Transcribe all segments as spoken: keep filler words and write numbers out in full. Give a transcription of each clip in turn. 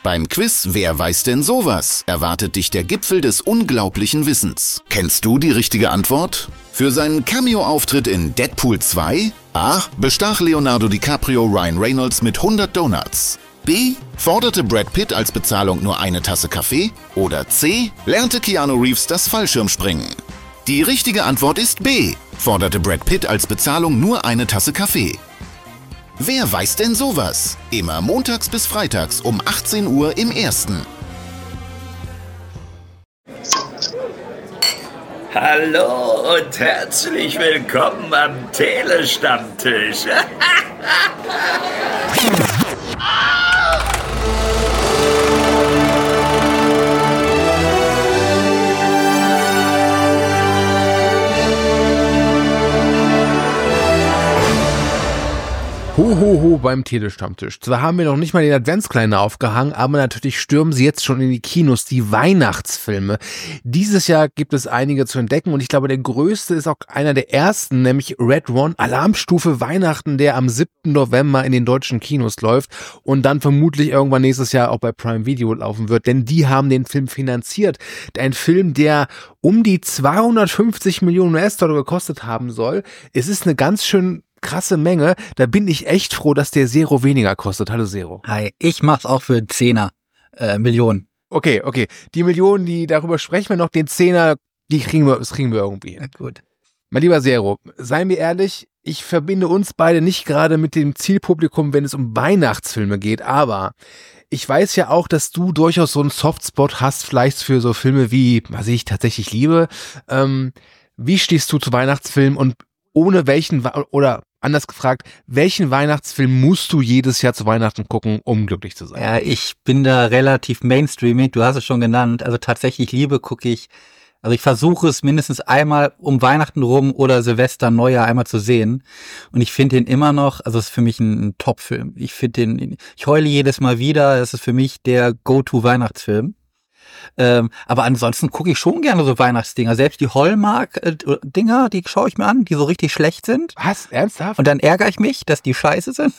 Beim Quiz Wer weiß denn sowas? Erwartet dich der Gipfel des unglaublichen Wissens. Kennst du die richtige Antwort? Für seinen Cameo-Auftritt in Deadpool zwei? A. Bestach Leonardo DiCaprio Ryan Reynolds mit hundert Donuts. B. Forderte Brad Pitt als Bezahlung nur eine Tasse Kaffee? Oder C. Lernte Keanu Reeves das Fallschirmspringen? Die richtige Antwort ist B. Forderte Brad Pitt als Bezahlung nur eine Tasse Kaffee. Wer weiß denn sowas? Immer montags bis freitags um achtzehn Uhr im Ersten. Hallo und herzlich willkommen am Telestammtisch. Ho, ho, ho beim Telestammtisch. Zwar haben wir noch nicht mal den Adventskalender aufgehangen, aber natürlich stürmen sie jetzt schon in die Kinos, die Weihnachtsfilme. Dieses Jahr gibt es einige zu entdecken und ich glaube, der größte ist auch einer der ersten, nämlich Red One, Alarmstufe Weihnachten, der am siebten November in den deutschen Kinos läuft und dann vermutlich irgendwann nächstes Jahr auch bei Prime Video laufen wird, denn die haben den Film finanziert. Ein Film, der um die zweihundertfünfzig Millionen U S-Dollar gekostet haben soll. Es ist eine ganz schön krasse Menge, da bin ich echt froh, dass der Zero weniger kostet. Hallo Zero. Hi, ich mach's auch für Zehner, äh, Millionen. Okay, okay. Die Millionen, die, darüber sprechen wir noch, den Zehner, die kriegen wir, das kriegen wir irgendwie hin. Ja, gut. Mein lieber Zero, seien wir ehrlich, ich verbinde uns beide nicht gerade mit dem Zielpublikum, wenn es um Weihnachtsfilme geht, aber ich weiß ja auch, dass du durchaus so einen Softspot hast, vielleicht für so Filme wie, was ich tatsächlich liebe. Ähm, wie stehst du zu Weihnachtsfilmen und ohne welchen, oder anders gefragt, welchen Weihnachtsfilm musst du jedes Jahr zu Weihnachten gucken, um glücklich zu sein? Ja, ich bin da relativ mainstreamig, du hast es schon genannt, also tatsächlich Liebe gucke ich, also ich versuche es mindestens einmal um Weihnachten rum oder Silvester, Neujahr einmal zu sehen und ich finde den immer noch, also es ist für mich ein, ein Top-Film, ich finde den, ich heule jedes Mal wieder, es ist für mich der Go-To-Weihnachtsfilm. Ähm, aber ansonsten gucke ich schon gerne so Weihnachtsdinger. Selbst die Hallmark-Dinger, die schaue ich mir an, die so richtig schlecht sind. Was? Ernsthaft? Und dann ärgere ich mich, dass die scheiße sind.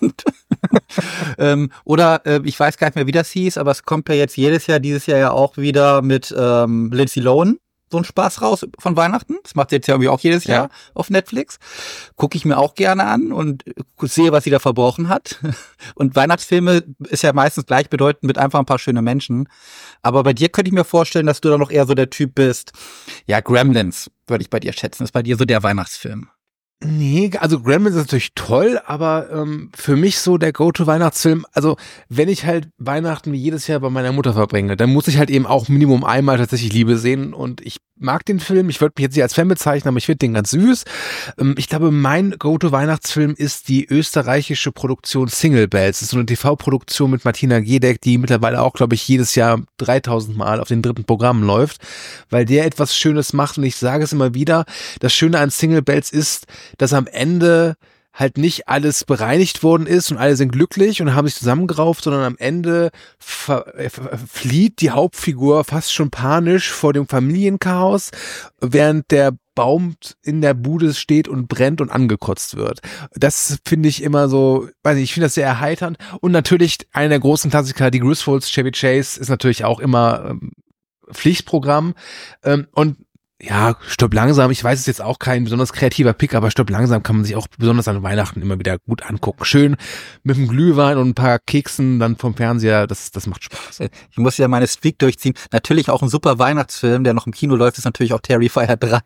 ähm, oder äh, ich weiß gar nicht mehr, wie das hieß, aber es kommt ja jetzt jedes Jahr, dieses Jahr ja auch wieder mit ähm, Lindsay Lohan so ein Spaß raus von Weihnachten. Das macht sie jetzt ja irgendwie auch jedes Jahr ja. auf Netflix. Gucke ich mir auch gerne an und sehe, was sie da verbrochen hat. Und Weihnachtsfilme ist ja meistens gleichbedeutend mit einfach ein paar schöne Menschen. Aber bei dir könnte ich mir vorstellen, dass du da noch eher so der Typ bist. Ja, Gremlins würde ich bei dir schätzen. Ist bei dir so der Weihnachtsfilm. Nee, also Gremlins ist natürlich toll, aber ähm, für mich so der Go-To-Weihnachtsfilm, also wenn ich halt Weihnachten wie jedes Jahr bei meiner Mutter verbringe, dann muss ich halt eben auch Minimum einmal tatsächlich Liebe sehen und ich mag den Film, ich würde mich jetzt nicht als Fan bezeichnen, aber ich finde den ganz süß. Ähm, ich glaube, mein Go-To-Weihnachtsfilm ist die österreichische Produktion Single Bells. Das ist so eine T V-Produktion mit Martina Gedeck, die mittlerweile auch, glaube ich, jedes Jahr dreitausend Mal auf den dritten Programmen läuft, weil der etwas Schönes macht und ich sage es immer wieder, das Schöne an Single Bells ist, dass am Ende halt nicht alles bereinigt worden ist und alle sind glücklich und haben sich zusammengerauft, sondern am Ende ver- ver- flieht die Hauptfigur fast schon panisch vor dem Familienchaos, während der Baum in der Bude steht und brennt und angekotzt wird. Das finde ich immer so, weiß nicht, ich finde das sehr erheiternd. Und natürlich einer der großen Klassiker, die Griswolds, Chevy Chase, ist natürlich auch immer ähm, Pflichtprogramm. Ähm, und ja, Stirb langsam, ich weiß, es ist jetzt auch kein besonders kreativer Pick, aber Stirb langsam kann man sich auch besonders an Weihnachten immer wieder gut angucken. Schön mit einem Glühwein und ein paar Keksen dann vom Fernseher, das, das macht Spaß. Ich muss ja meine Streak durchziehen. Natürlich auch ein super Weihnachtsfilm, der noch im Kino läuft, ist natürlich auch Terrifier drei.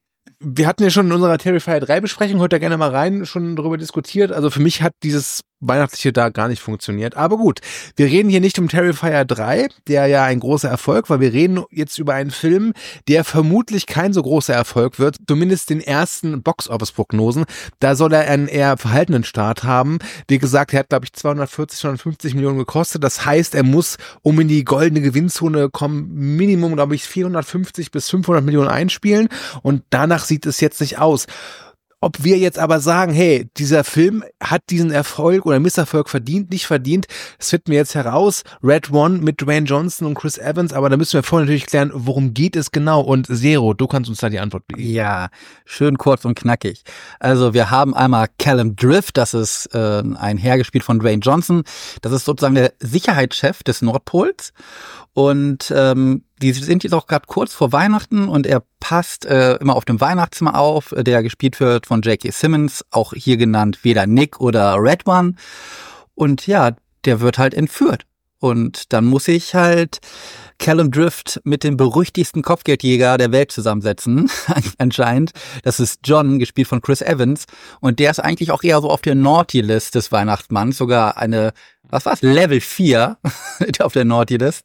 Wir hatten ja schon in unserer Terrifier drei Besprechung, hört da gerne mal rein, schon darüber diskutiert. Also für mich hat dieses Weihnachtliche da gar nicht funktioniert. Aber gut, wir reden hier nicht um Terrifier drei, der ja ein großer Erfolg war. Wir reden jetzt über einen Film, der vermutlich kein so großer Erfolg wird. Zumindest den ersten Box-Office-Prognosen. Da soll er einen eher verhaltenen Start haben. Wie gesagt, er hat, glaube ich, zweihundertvierzig, zweihundertfünfzig Millionen gekostet. Das heißt, er muss, um in die goldene Gewinnzone kommen, Minimum, glaube ich, vierhundertfünfzig bis fünfhundert Millionen einspielen. Und danach sieht es jetzt nicht aus. ob wir jetzt aber sagen, hey, dieser Film hat diesen Erfolg oder Misserfolg verdient, nicht verdient, das finden wir jetzt heraus. Red One mit Dwayne Johnson und Chris Evans, aber da müssen wir vorher natürlich klären, worum geht es genau? Und Zero, du kannst uns da die Antwort geben. Ja, schön kurz und knackig. Also wir haben einmal Callum Drift, das ist äh, ein hergespielt von Dwayne Johnson. Das ist sozusagen der Sicherheitschef des Nordpols. Und ähm, die sind jetzt auch gerade kurz vor Weihnachten und er passt äh, immer auf dem Weihnachtsmann auf, der gespielt wird von J K. Simmons, auch hier genannt weder Nick oder Red One. Und ja, der wird halt entführt. Und dann muss ich halt Callum Drift mit dem berüchtigsten Kopfgeldjäger der Welt zusammensetzen, anscheinend. Das ist John, gespielt von Chris Evans. Und der ist eigentlich auch eher so auf der Naughty-List des Weihnachtsmanns, sogar eine, was war's, Level vier auf der Naughty-List.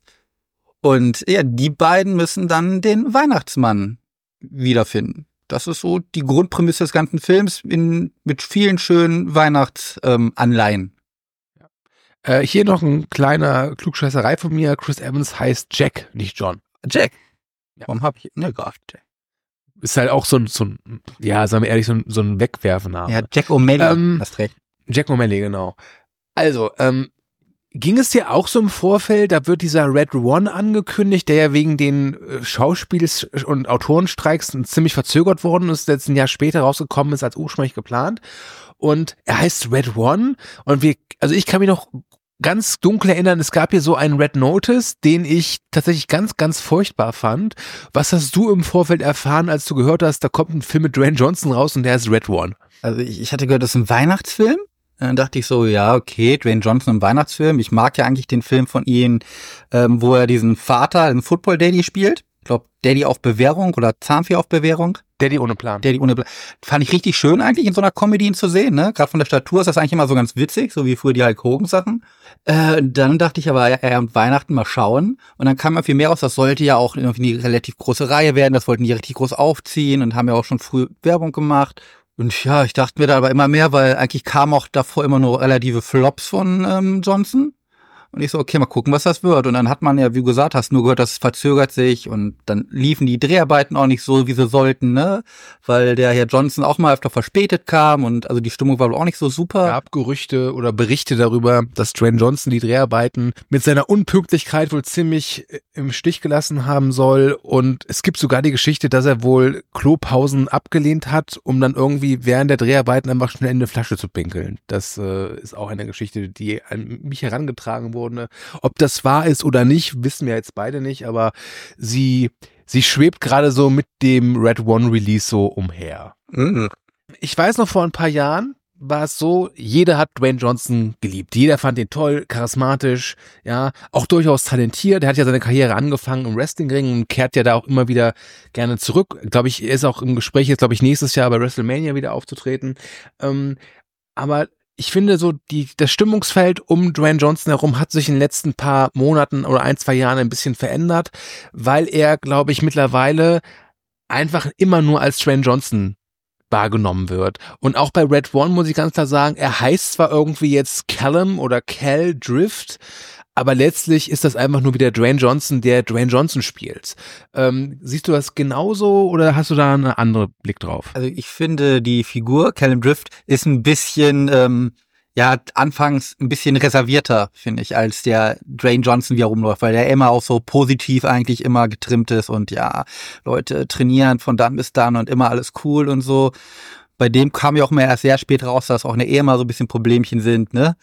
Und ja, die beiden müssen dann den Weihnachtsmann wiederfinden. Das ist so die Grundprämisse des ganzen Films in, mit vielen schönen Weihnachtsanleihen. Ähm, äh, hier noch ein kleiner Klugscheißerei von mir. Chris Evans heißt Jack, nicht John. Jack? Ja. Warum hab ich, ne, Graf Jack. Ist halt auch so ein, so ein ja, sagen wir ehrlich, so ein, so ein Wegwerfname. Ja, Jack O'Malley, ähm, hast recht. Jack O'Malley, genau. Also, ähm, ging es dir auch so im Vorfeld, da wird dieser Red One angekündigt, der ja wegen den Schauspiels- und Autorenstreiks ziemlich verzögert worden ist, jetzt ein Jahr später rausgekommen ist als ursprünglich geplant. Und er heißt Red One und wir, also ich kann mich noch ganz dunkel erinnern, es gab hier so einen Red Notice, den ich tatsächlich ganz, ganz furchtbar fand. Was hast du im Vorfeld erfahren, als du gehört hast, da kommt ein Film mit Dwayne Johnson raus und der ist Red One? Also ich, ich hatte gehört, das ist ein Weihnachtsfilm. Dann dachte ich so, ja, okay, Dwayne Johnson im Weihnachtsfilm. Ich mag ja eigentlich den Film von ihm, ähm, wo er diesen Vater, den Football Daddy spielt. Ich glaube, Daddy auf Bewährung oder Zahnfee auf Bewährung. Daddy ohne Plan. Daddy ohne Plan. Fand ich richtig schön eigentlich, in so einer Comedy ihn zu sehen, ne? Gerade von der Statur ist das eigentlich immer so ganz witzig, so wie früher die Hulk Hogan Sachen. Äh, dann dachte ich aber, ja, ja, am Weihnachten mal schauen. Und dann kam ja viel mehr raus, das sollte ja auch irgendwie eine relativ große Reihe werden, das wollten die richtig groß aufziehen und haben ja auch schon früh Werbung gemacht. Und ja, ich dachte mir da aber immer mehr, weil eigentlich kamen auch davor immer nur relative Flops von ähm, Johnson. Und ich so, okay, mal gucken, was das wird. Und dann hat man ja, wie du gesagt hast, nur gehört, das verzögert sich. Und dann liefen die Dreharbeiten auch nicht so, wie sie sollten, ne? Weil der Herr Johnson auch mal öfter verspätet kam. Und also die Stimmung war wohl auch nicht so super. Es gab Gerüchte oder Berichte darüber, dass Dwayne Johnson die Dreharbeiten mit seiner Unpünktlichkeit wohl ziemlich im Stich gelassen haben soll. Und es gibt sogar die Geschichte, dass er wohl Klopausen abgelehnt hat, um dann irgendwie während der Dreharbeiten einfach schnell in eine Flasche zu pinkeln. Das äh, ist auch eine Geschichte, die an mich herangetragen wurde. Ob das wahr ist oder nicht, wissen wir jetzt beide nicht, aber sie, sie schwebt gerade so mit dem Red One Release so umher. Mhm. Ich weiß noch, vor ein paar Jahren war es so, jeder hat Dwayne Johnson geliebt. Jeder fand ihn toll, charismatisch, ja, auch durchaus talentiert. Er hat ja seine Karriere angefangen im Wrestlingring und kehrt ja da auch immer wieder gerne zurück. Glaube ich, er ist auch im Gespräch, jetzt glaube ich nächstes Jahr bei WrestleMania wieder aufzutreten. Ähm, aber ich finde so, die, das Stimmungsfeld um Dwayne Johnson herum hat sich in den letzten paar Monaten oder ein, zwei Jahren ein bisschen verändert, weil er, glaube ich, mittlerweile einfach immer nur als Dwayne Johnson wahrgenommen wird. Und auch bei Red One muss ich ganz klar sagen, er heißt zwar irgendwie jetzt Callum oder Cal Drift, aber letztlich ist das einfach nur wieder Dwayne Johnson, der Dwayne Johnson spielt. Ähm, siehst du das genauso oder hast du da einen anderen Blick drauf? Also ich finde, die Figur Callum Drift ist ein bisschen, ähm, ja, anfangs ein bisschen reservierter, finde ich, als der Dwayne Johnson, wie er rumläuft, weil der immer auch so positiv eigentlich immer getrimmt ist und ja, Leute trainieren von dann bis dann und immer alles cool und so. Bei dem kam ja auch immer erst sehr spät raus, dass auch eine Ehe mal so ein bisschen Problemchen sind, ne?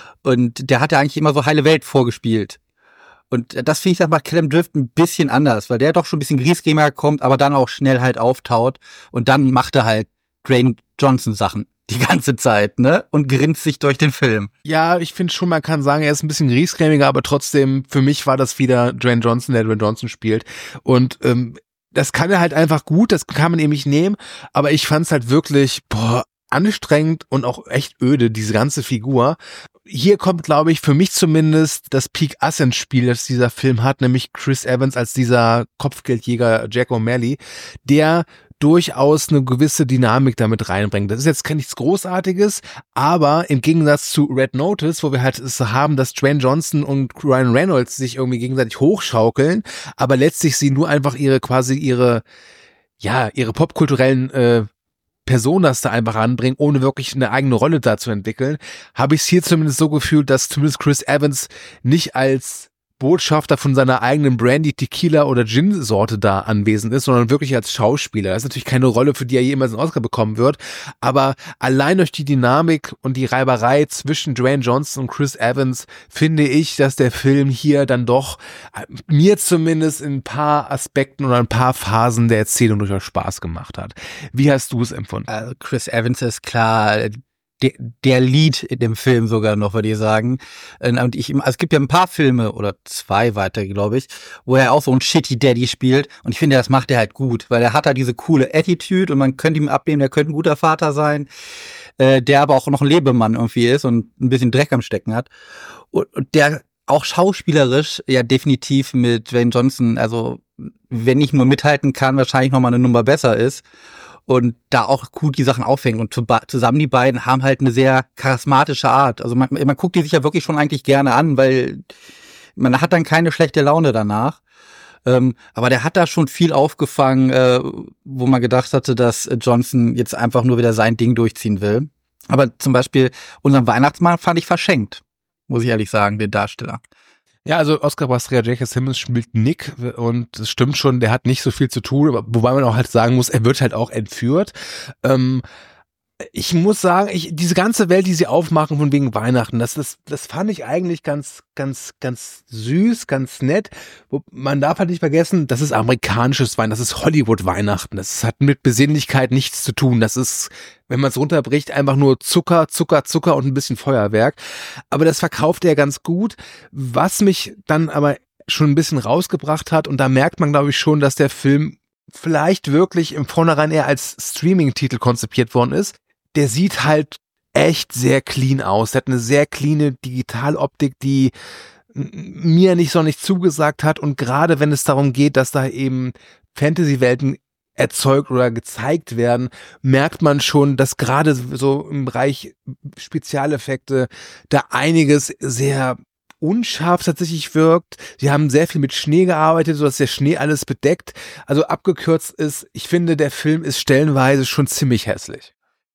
Und der hat ja eigentlich immer so heile Welt vorgespielt. Und das finde ich dann bei Callum Drift ein bisschen anders, weil der doch schon ein bisschen griesgrämiger kommt, aber dann auch schnell halt auftaut. Und dann macht er halt Dwayne Johnson Sachen die ganze Zeit, ne? Und grinst sich durch den Film. Ja, ich finde schon, man kann sagen, er ist ein bisschen griesgrämiger, aber trotzdem, für mich war das wieder Dwayne Johnson, der Dwayne Johnson spielt. Und ähm, das kann er halt einfach gut, das kann man eben nicht nehmen. Aber ich fand es halt wirklich, boah, anstrengend und auch echt öde, diese ganze Figur. Hier kommt, glaube ich, für mich zumindest das Peak Ass ins Spiel, das dieser Film hat, nämlich Chris Evans als dieser Kopfgeldjäger Jack O'Malley, der durchaus eine gewisse Dynamik damit reinbringt. Das ist jetzt nichts Großartiges, aber im Gegensatz zu Red Notice, wo wir halt es haben, dass Dwayne Johnson und Ryan Reynolds sich irgendwie gegenseitig hochschaukeln, aber letztlich sie nur einfach ihre quasi ihre ja ihre popkulturellen äh, Personas da einfach anbringen, ohne wirklich eine eigene Rolle da zu entwickeln, habe ich es hier zumindest so gefühlt, dass zumindest Chris Evans nicht als Botschafter von seiner eigenen Brandy, Tequila oder Gin-Sorte da anwesend ist, sondern wirklich als Schauspieler. Das ist natürlich keine Rolle, für die er jemals einen Oscar bekommen wird, aber allein durch die Dynamik und die Reiberei zwischen Dwayne Johnson und Chris Evans finde ich, dass der Film hier dann doch mir zumindest in ein paar Aspekten oder ein paar Phasen der Erzählung durchaus Spaß gemacht hat. Wie hast du es empfunden? Also Chris Evans ist klar der, der Lead in dem Film sogar noch, würde ich sagen. Und ich, also es gibt ja ein paar Filme oder zwei weiter, glaube ich, wo er auch so ein Shitty Daddy spielt. Und ich finde, das macht er halt gut, weil er hat halt diese coole Attitude und man könnte ihm abnehmen, der könnte ein guter Vater sein, äh, der aber auch noch ein Lebemann irgendwie ist und ein bisschen Dreck am Stecken hat. Und, und der auch schauspielerisch ja definitiv mit Dwayne Johnson, also wenn ich nur mithalten kann, wahrscheinlich noch mal eine Nummer besser ist. Und da auch gut die Sachen aufhängen. Und zusammen die beiden haben halt eine sehr charismatische Art. Also man, man guckt die sich ja wirklich schon eigentlich gerne an, weil man hat dann keine schlechte Laune danach. Ähm, aber der hat da schon viel aufgefangen, äh, wo man gedacht hatte, dass Johnson jetzt einfach nur wieder sein Ding durchziehen will. Aber zum Beispiel unseren Weihnachtsmann fand ich verschenkt, muss ich ehrlich sagen, den Darsteller. Ja, also Oscar Bastria J K. Simmons spielt Nick und es stimmt schon, der hat nicht so viel zu tun, wobei man auch halt sagen muss, er wird halt auch entführt. Ähm, ich muss sagen, ich, diese ganze Welt, die sie aufmachen von wegen Weihnachten, das, das, das fand ich eigentlich ganz, ganz, ganz süß, ganz nett. Man darf halt nicht vergessen, das ist amerikanisches Weihnachten, das ist Hollywood-Weihnachten. Das hat mit Besinnlichkeit nichts zu tun. Das ist, wenn man es runterbricht, einfach nur Zucker, Zucker, Zucker und ein bisschen Feuerwerk. Aber das verkauft er ganz gut. Was mich dann aber schon ein bisschen rausgebracht hat, und da merkt man, glaube ich, schon, dass der Film vielleicht wirklich im Vornherein eher als Streaming-Titel konzipiert worden ist. Der sieht halt echt sehr clean aus. Der hat eine sehr cleane Digitaloptik, die mir nicht so nicht zugesagt hat. Und gerade wenn es darum geht, dass da eben Fantasy-Welten erzeugt oder gezeigt werden, merkt man schon, dass gerade so im Bereich Spezialeffekte da einiges sehr unscharf tatsächlich wirkt. Sie haben sehr viel mit Schnee gearbeitet, sodass der Schnee alles bedeckt. Also abgekürzt ist, ich finde, der Film ist stellenweise schon ziemlich hässlich.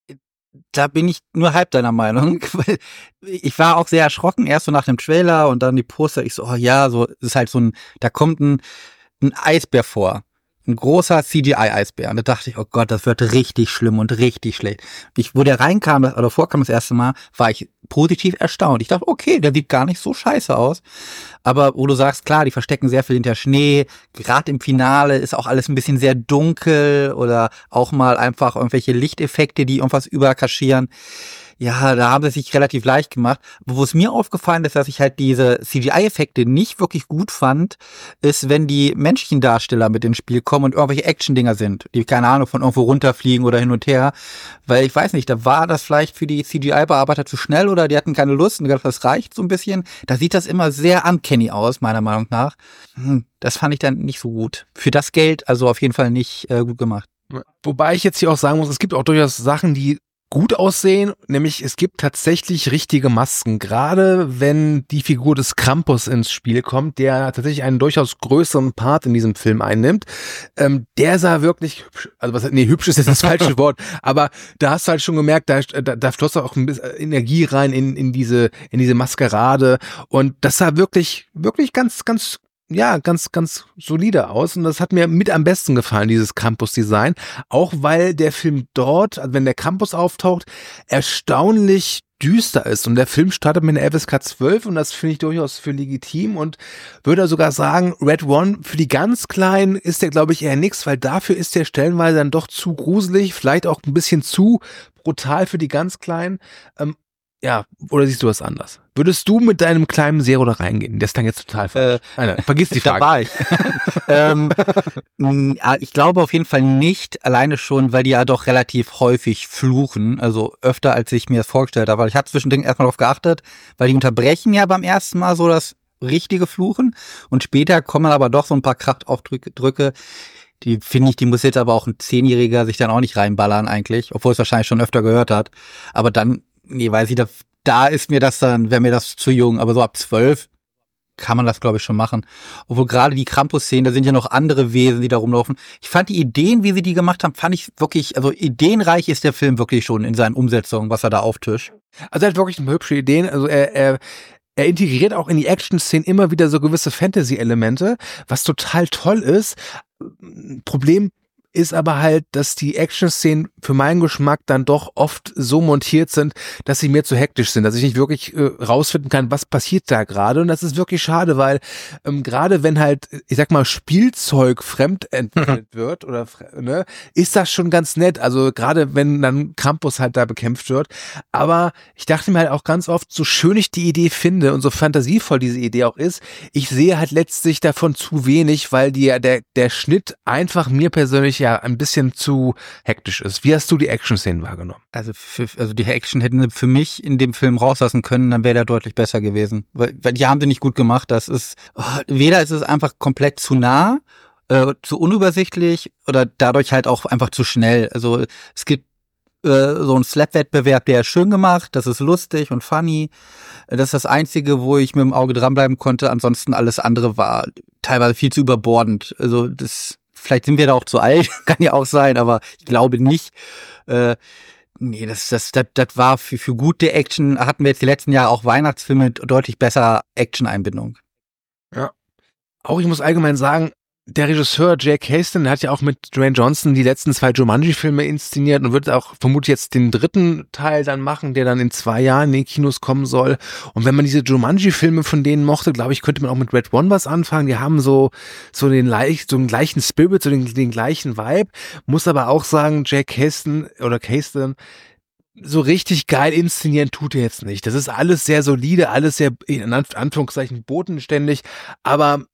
Da bin ich nur halb deiner Meinung, weil ich war auch sehr erschrocken, erst so nach dem Trailer und dann die Poster, ich so, oh ja, so ist halt so ein, da kommt ein, ein Eisbär vor. Ein großer C G I-Eisbär. Und da dachte ich, oh Gott, das wird richtig schlimm und richtig schlecht. Ich, wo der reinkam, oder vorkam das erste Mal, war ich positiv erstaunt. Ich dachte, okay, der sieht gar nicht so scheiße aus. Aber wo du sagst, klar, die verstecken sehr viel hinter Schnee. Gerade im Finale ist auch alles ein bisschen sehr dunkel oder auch mal einfach irgendwelche Lichteffekte, die irgendwas überkaschieren. Ja, da haben sie sich relativ leicht gemacht. Wo es mir aufgefallen ist, dass ich halt diese C G I-Effekte nicht wirklich gut fand, ist, wenn die menschlichen Darsteller mit ins Spiel kommen und irgendwelche Action-Dinger sind, die, keine Ahnung, von irgendwo runterfliegen oder hin und her. Weil ich weiß nicht, da war das vielleicht für die C G I-Bearbeiter zu schnell oder die hatten keine Lust und gedacht, das reicht so ein bisschen. Da sieht das immer sehr uncanny aus, meiner Meinung nach. Hm, das fand ich dann nicht so gut. Für das Geld also auf jeden Fall nicht äh, gut gemacht. Wobei ich jetzt hier auch sagen muss, es gibt auch durchaus Sachen, die gut aussehen, nämlich es gibt tatsächlich richtige Masken, gerade wenn die Figur des Krampus ins Spiel kommt, der tatsächlich einen durchaus größeren Part in diesem Film einnimmt. Ähm, der sah wirklich hübsch, also was, nee, hübsch ist jetzt das falsche Wort, aber da hast du halt schon gemerkt, da, da, da floss auch ein bisschen Energie rein in, in diese, in diese Maskerade und das sah wirklich, wirklich ganz, ganz ja, ganz, ganz solide aus und das hat mir mit am besten gefallen, dieses Krampus-Design, auch weil der Film dort, also wenn der Krampus auftaucht, erstaunlich düster ist und der Film startet mit einer F S K zwölf und das finde ich durchaus für legitim und würde sogar sagen, Red One für die ganz Kleinen ist der, glaube ich, eher nix, weil dafür ist der stellenweise dann doch zu gruselig, vielleicht auch ein bisschen zu brutal für die ganz Kleinen. Ähm, Ja, oder siehst du was anders? Würdest du mit deinem kleinen Zero da reingehen? Das klang jetzt total falsch. Äh, nein, nein, vergiss die Frage. Da war ich. ähm, ich glaube auf jeden Fall nicht, alleine schon, weil die ja doch relativ häufig fluchen, also öfter, als ich mir das vorgestellt habe. Weil ich habe zwischendurch erstmal darauf geachtet, weil die unterbrechen ja beim ersten Mal so das richtige Fluchen und später kommen aber doch so ein paar Kraftaufdrücke. Die finde ich, die muss jetzt aber auch ein Zehnjähriger sich dann auch nicht reinballern eigentlich, obwohl es wahrscheinlich schon öfter gehört hat. Aber dann Nee, weiß ich, da, da ist mir das dann, wäre mir das zu jung, aber so ab zwölf, kann man das, glaube ich, schon machen. Obwohl gerade die Krampus-Szenen, da sind ja noch andere Wesen, die da rumlaufen. Ich fand die Ideen, wie sie die gemacht haben, fand ich wirklich, also ideenreich ist der Film wirklich schon in seinen Umsetzungen, was er da auftischt. Also er hat wirklich hübsche Ideen, also er, er Er integriert auch in die Action-Szenen immer wieder so gewisse Fantasy-Elemente, was total toll ist. Problem ist aber halt, dass die Action-Szenen für meinen Geschmack dann doch oft so montiert sind, dass sie mir zu hektisch sind, dass ich nicht wirklich äh, rausfinden kann, was passiert da gerade. Und das ist wirklich schade, weil ähm, gerade wenn halt, ich sag mal, Spielzeug fremdentwickelt wird oder ne, ist das schon ganz nett. Also gerade wenn dann Krampus halt da bekämpft wird. Aber ich dachte mir halt auch ganz oft, so schön ich die Idee finde und so fantasievoll diese Idee auch ist, ich sehe halt letztlich davon zu wenig, weil die, der, der Schnitt einfach mir persönlich ja ein bisschen zu hektisch ist. Wie hast du die Action-Szenen wahrgenommen? Also, für, also die Action hätten sie für mich in dem Film rauslassen können, dann wäre der deutlich besser gewesen. Weil, weil die haben sie nicht gut gemacht. Das ist, oh, weder ist es einfach komplett zu nah, äh, zu unübersichtlich oder dadurch halt auch einfach zu schnell. Also es gibt äh, so einen Slap-Wettbewerb, der ist schön gemacht, das ist lustig und funny. Das ist das Einzige, wo ich mit dem Auge dranbleiben konnte. Ansonsten alles andere war teilweise viel zu überbordend. Also das Vielleicht sind wir da auch zu alt, kann ja auch sein, aber ich glaube nicht. Äh, nee, das, das, das, das war für, für gute Action, hatten wir jetzt die letzten Jahre auch Weihnachtsfilme mit deutlich besser Action-Einbindung. Ja. Auch ich muss allgemein sagen, der Regisseur Jake Kasdan hat ja auch mit Dwayne Johnson die letzten zwei Jumanji-Filme inszeniert und wird auch vermutlich jetzt den dritten Teil dann machen, der dann in zwei Jahren in die Kinos kommen soll. Und wenn man diese Jumanji-Filme von denen mochte, glaube ich, könnte man auch mit Red One was anfangen. Die haben so so den, leicht, so den gleichen Spirit, so den, den gleichen Vibe. Muss aber auch sagen, Jake Kasdan oder Kasdan, so richtig geil inszenieren tut er jetzt nicht. Das ist alles sehr solide, alles sehr, in Anführungszeichen, bodenständig, aber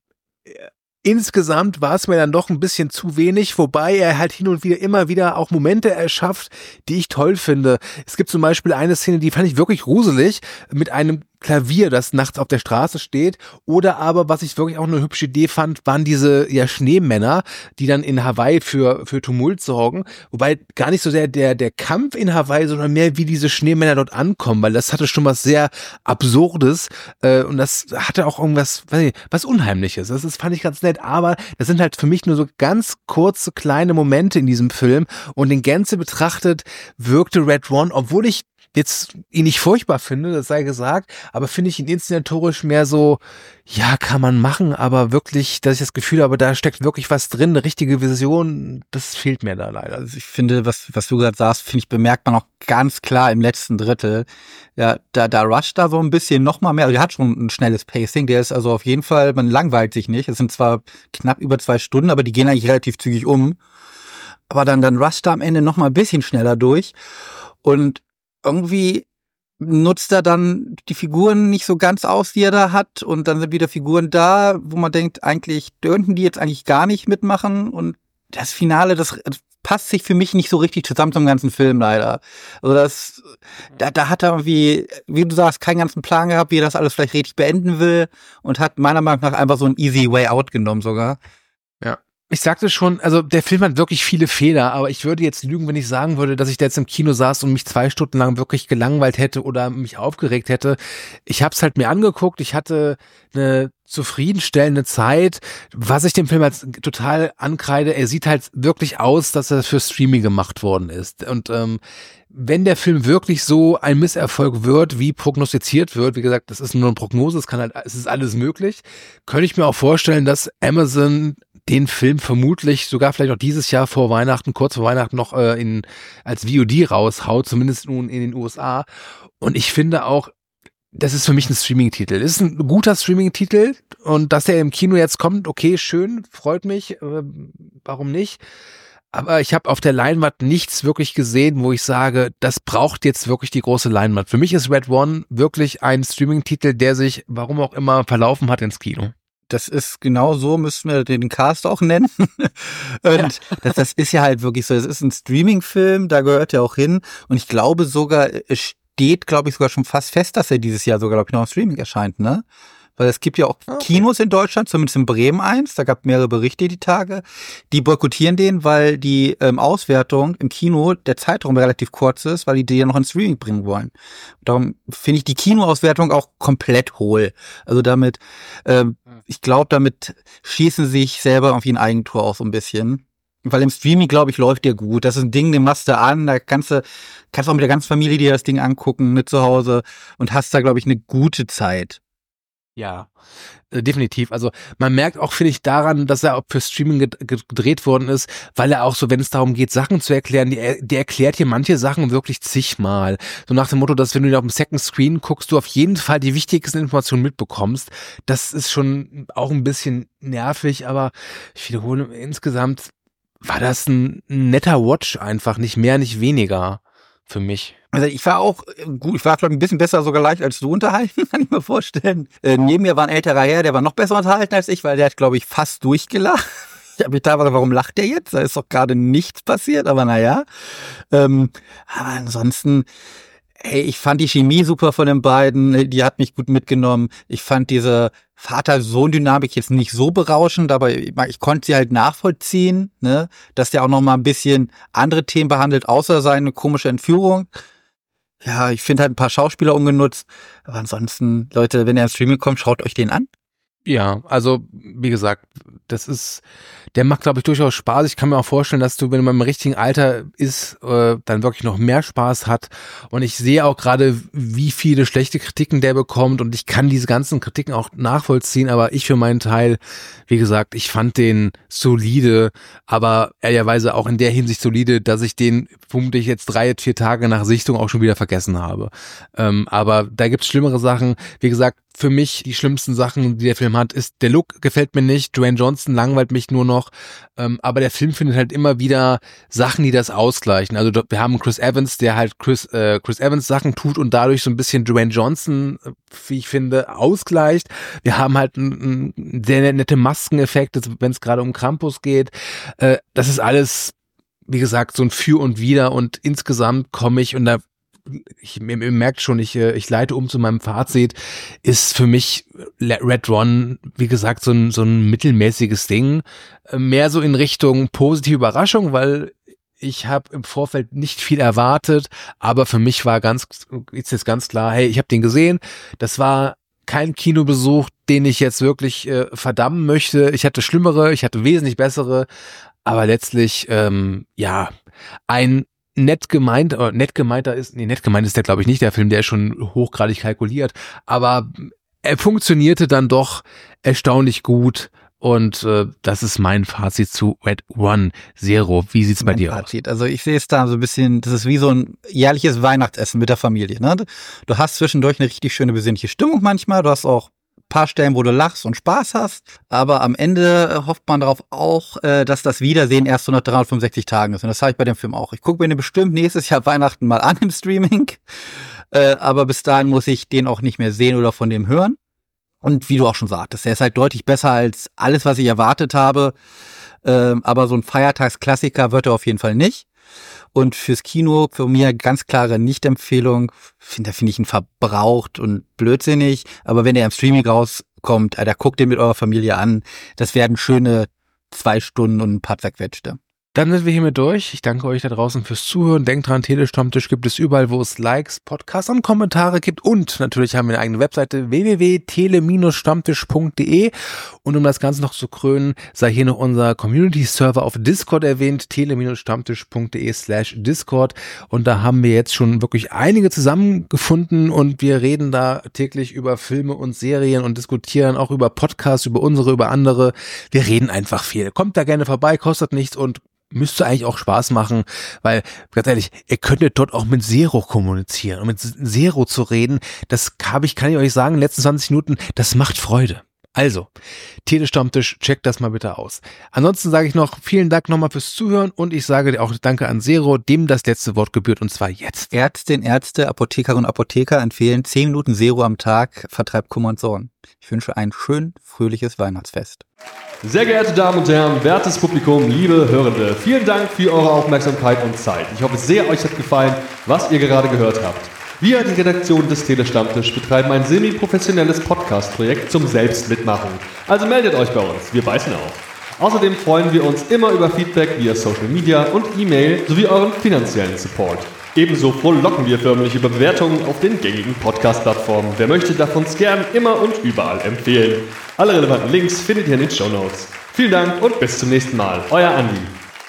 insgesamt war es mir dann doch ein bisschen zu wenig, wobei er halt hin und wieder immer wieder auch Momente erschafft, die ich toll finde. Es gibt zum Beispiel eine Szene, die fand ich wirklich gruselig, mit einem Klavier, das nachts auf der Straße steht, oder aber, was ich wirklich auch eine hübsche Idee fand, waren diese ja Schneemänner, die dann in Hawaii für für Tumult sorgen, wobei gar nicht so sehr der der Kampf in Hawaii, sondern mehr wie diese Schneemänner dort ankommen, weil das hatte schon was sehr Absurdes äh, und das hatte auch irgendwas, weiß ich, was Unheimliches. Das ist, fand ich ganz nett, aber das sind halt für mich nur so ganz kurze, kleine Momente in diesem Film und in Gänze betrachtet wirkte Red One, obwohl ich jetzt ihn nicht furchtbar finde, das sei gesagt, aber finde ich ihn inszenatorisch mehr so, ja, kann man machen, aber wirklich, dass ich das Gefühl habe, da steckt wirklich was drin, eine richtige Vision, das fehlt mir da leider. Also ich finde, was was du gerade sagst, finde ich, bemerkt man auch ganz klar im letzten Drittel. Ja, da da rusht da so ein bisschen noch mal mehr, also der hat schon ein schnelles Pacing, der ist also auf jeden Fall, man langweilt sich nicht, es sind zwar knapp über zwei Stunden, aber die gehen eigentlich relativ zügig um, aber dann dann rusht er am Ende noch mal ein bisschen schneller durch und irgendwie nutzt er dann die Figuren nicht so ganz aus, die er da hat. Und dann sind wieder Figuren da, wo man denkt, eigentlich dürften die jetzt eigentlich gar nicht mitmachen. Und das Finale, das, das passt sich für mich nicht so richtig zusammen zum ganzen Film leider. Also das, da, da hat er irgendwie, wie du sagst, keinen ganzen Plan gehabt, wie er das alles vielleicht richtig beenden will. Und hat meiner Meinung nach einfach so ein easy way out genommen sogar. Ja. Ich sagte schon, also der Film hat wirklich viele Fehler, aber ich würde jetzt lügen, wenn ich sagen würde, dass ich da jetzt im Kino saß und mich zwei Stunden lang wirklich gelangweilt hätte oder mich aufgeregt hätte. Ich habe es halt mir angeguckt, ich hatte eine zufriedenstellende Zeit. Was ich dem Film als total ankreide, er sieht halt wirklich aus, dass er für Streaming gemacht worden ist. Und ähm, wenn der Film wirklich so ein Misserfolg wird, wie prognostiziert wird, wie gesagt, das ist nur eine Prognose, es kann halt, es ist alles möglich, könnte ich mir auch vorstellen, dass Amazon den Film vermutlich sogar vielleicht auch dieses Jahr vor Weihnachten, kurz vor Weihnachten noch äh, in als V O D raushaut, zumindest nun in den U S A. Und ich finde auch, das ist für mich ein Streaming-Titel. Das ist ein guter Streaming-Titel und dass er im Kino jetzt kommt, okay, schön, freut mich, äh, warum nicht? Aber ich habe auf der Leinwand nichts wirklich gesehen, wo ich sage, das braucht jetzt wirklich die große Leinwand. Für mich ist Red One wirklich ein Streaming-Titel, der sich, warum auch immer, verlaufen hat ins Kino. Das ist genau so, müssen wir den Cast auch nennen. Und ja. das, das ist ja halt wirklich so, es ist ein Streaming-Film, da gehört er auch hin. Und ich glaube sogar, es steht, glaube ich, sogar schon fast fest, dass er dieses Jahr sogar, glaube ich, noch im Streaming erscheint, ne? Weil es gibt ja auch okay. Kinos in Deutschland, zumindest in Bremen eins, da gab es mehrere Berichte die Tage, die boykottieren den, weil die ähm, Auswertung im Kino, der Zeitraum relativ kurz ist, weil die die ja noch ins Streaming bringen wollen. Darum finde ich die Kinoauswertung auch komplett hohl. Also damit, ähm, ich glaube, damit schießen sie sich selber auf ein Eigentor auch so ein bisschen. Weil im Streaming, glaube ich, läuft dir gut. Das ist ein Ding, den machst du an, da kannst du, kannst auch mit der ganzen Familie dir das Ding angucken, mit zu Hause und hast da, glaube ich, eine gute Zeit. Ja, äh, definitiv. Also man merkt auch, finde ich, daran, dass er auch für Streaming gedreht worden ist, weil er auch so, wenn es darum geht, Sachen zu erklären, die, die erklärt hier manche Sachen wirklich zigmal. So nach dem Motto, dass wenn du auf dem Second Screen guckst, du auf jeden Fall die wichtigsten Informationen mitbekommst. Das ist schon auch ein bisschen nervig, aber ich wiederhole, insgesamt war das ein netter Watch einfach, nicht mehr, nicht weniger für mich. Also ich war auch gut, ich war glaube ich ein bisschen besser sogar leicht als du unterhalten, kann ich mir vorstellen. Äh, neben mir war ein älterer Herr, der war noch besser unterhalten als ich, weil der hat glaube ich fast durchgelacht. Ich habe mich da gefragt, warum lacht der jetzt? Da ist doch gerade nichts passiert, aber naja. Ähm, aber ansonsten, hey, ich fand die Chemie super von den beiden, die hat mich gut mitgenommen. Ich fand diese Vater-Sohn-Dynamik jetzt nicht so berauschend, aber ich, ich konnte sie halt nachvollziehen, ne, dass der auch noch mal ein bisschen andere Themen behandelt, außer seine komische Entführung. Ja, ich finde halt ein paar Schauspieler ungenutzt, aber ansonsten, Leute, wenn er ins Streaming kommt, schaut euch den an. Ja, also wie gesagt, das ist, der macht, glaube ich, durchaus Spaß. Ich kann mir auch vorstellen, dass du, wenn man im richtigen Alter ist, äh, dann wirklich noch mehr Spaß hat. Und ich sehe auch gerade, wie viele schlechte Kritiken der bekommt. Und ich kann diese ganzen Kritiken auch nachvollziehen. Aber ich für meinen Teil, wie gesagt, ich fand den solide, aber ehrlicherweise auch in der Hinsicht solide, dass ich den vermutlich jetzt drei, vier Tage nach Sichtung auch schon wieder vergessen habe. Ähm, aber da gibt's schlimmere Sachen. Wie gesagt, für mich die schlimmsten Sachen, die der Film hat, ist, der Look gefällt mir nicht, Dwayne Johnson langweilt mich nur noch, ähm, aber der Film findet halt immer wieder Sachen, die das ausgleichen. Also wir haben Chris Evans, der halt Chris, äh, Chris Evans Sachen tut und dadurch so ein bisschen Dwayne Johnson, wie ich finde, ausgleicht. Wir haben halt einen, einen sehr nette Maskeneffekt, wenn es gerade um Krampus geht. Äh, das ist alles, wie gesagt, so ein Für und Wider und insgesamt komme ich und da Ich, ihr, ihr merkt schon, ich, ich leite um zu meinem Fazit, ist für mich Red Ron, wie gesagt, so ein, so ein mittelmäßiges Ding. Mehr so in Richtung positive Überraschung, weil ich habe im Vorfeld nicht viel erwartet, aber für mich war ganz, ist jetzt ganz klar, hey, ich habe den gesehen, das war kein Kinobesuch, den ich jetzt wirklich äh, verdammen möchte. Ich hatte schlimmere, ich hatte wesentlich bessere, aber letztlich, ähm, ja, ein nett gemeint, oder nett gemeinter ist, nee, nett gemeint ist der, glaube ich, nicht, der Film, der ist schon hochgradig kalkuliert, aber er funktionierte dann doch erstaunlich gut und äh, das ist mein Fazit zu Red One Zero. Wie sieht's bei mein dir Fazit. aus? Also ich sehe es da so ein bisschen, das ist wie so ein jährliches Weihnachtsessen mit der Familie, ne? Du hast zwischendurch eine richtig schöne besinnliche Stimmung manchmal, du hast auch paar Stellen, wo du lachst und Spaß hast, aber am Ende hofft man darauf auch, dass das Wiedersehen erst so nach dreihundertfünfundsechzig Tagen ist. Und das habe ich bei dem Film auch. Ich gucke mir den bestimmt nächstes Jahr Weihnachten mal an im Streaming, aber bis dahin muss ich den auch nicht mehr sehen oder von dem hören. Und wie du auch schon sagtest, er ist halt deutlich besser als alles, was ich erwartet habe, aber so ein Feiertagsklassiker wird er auf jeden Fall nicht. Und fürs Kino, für mir ganz klare Nicht-Empfehlung. Find, da finde ich ihn verbraucht und blödsinnig. Aber wenn er im Streaming rauskommt, Alter, guckt den mit eurer Familie an. Das werden schöne zwei Stunden und ein paar zerquetschte. Dann sind wir hiermit durch. Ich danke euch da draußen fürs Zuhören. Denkt dran, Telestammtisch gibt es überall, wo es Likes, Podcasts und Kommentare gibt. Und natürlich haben wir eine eigene Webseite w w w punkt tele stammtisch punkt d e. Und um das Ganze noch zu krönen, sei hier noch unser Community-Server auf Discord erwähnt, tele stammtisch punkt d e slash Discord. Und da haben wir jetzt schon wirklich einige zusammengefunden und wir reden da täglich über Filme und Serien und diskutieren auch über Podcasts, über unsere, über andere. Wir reden einfach viel. Kommt da gerne vorbei, kostet nichts und müsste eigentlich auch Spaß machen, weil, ganz ehrlich, ihr könntet dort auch mit Zero kommunizieren und mit Zero zu reden, das habe ich, kann ich euch sagen, in den letzten zwanzig Minuten, das macht Freude. Also, Telestammtisch, checkt das mal bitte aus. Ansonsten sage ich noch vielen Dank nochmal fürs Zuhören und ich sage auch Danke an Zero, dem das letzte Wort gebührt und zwar jetzt. Ärztin, Ärzte, Apothekerinnen und Apotheker empfehlen zehn Minuten Zero am Tag, vertreibt Kummer und Sorgen. Ich wünsche ein schön fröhliches Weihnachtsfest. Sehr geehrte Damen und Herren, wertes Publikum, liebe Hörende, vielen Dank für eure Aufmerksamkeit und Zeit. Ich hoffe sehr, euch hat gefallen, was ihr gerade gehört habt. Wir, die Redaktion des Telestammtisch, betreiben ein semi-professionelles Podcast-Projekt zum Selbstmitmachen. Also meldet euch bei uns, wir beißen auf. Außerdem freuen wir uns immer über Feedback via Social Media und E-Mail sowie euren finanziellen Support. Ebenso frohlocken wir förmlich über Bewertungen auf den gängigen Podcast-Plattformen. Wer möchte, darf uns gern immer und überall empfehlen. Alle relevanten Links findet ihr in den Shownotes. Vielen Dank und bis zum nächsten Mal. Euer Andi.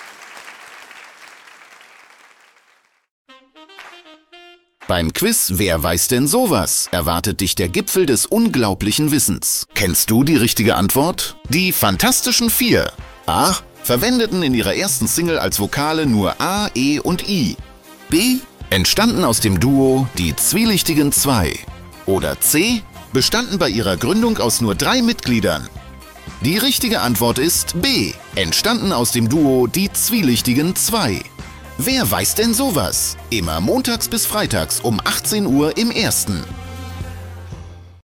Beim Quiz Wer weiß denn sowas? Erwartet dich der Gipfel des unglaublichen Wissens. Kennst du die richtige Antwort? Die Fantastischen Vier. A. Verwendeten in ihrer ersten Single als Vokale nur A, E und I. B. Entstanden aus dem Duo Die Zwielichtigen Zwei. Oder C. Bestanden bei ihrer Gründung aus nur drei Mitgliedern. Die richtige Antwort ist B. Entstanden aus dem Duo Die Zwielichtigen Zwei. Wer weiß denn sowas? Immer montags bis freitags um achtzehn Uhr im Ersten.